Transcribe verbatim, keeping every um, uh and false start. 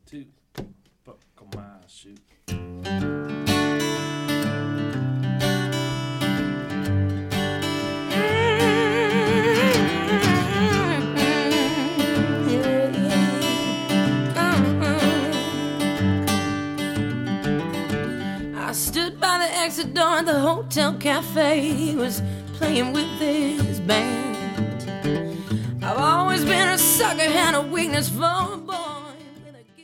two, buckle my shoe. I stood by the exit door at the hotel cafe. He was playing with his band. I've always been a sucker, had a weakness for a boy.